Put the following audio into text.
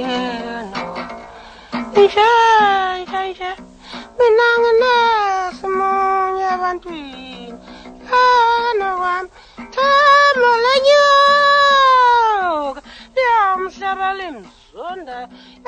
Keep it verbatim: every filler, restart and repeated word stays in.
yena nje nje nje mina nginesimunye ebantwini kana wami thamo lenyuka liyamhlaba limzonda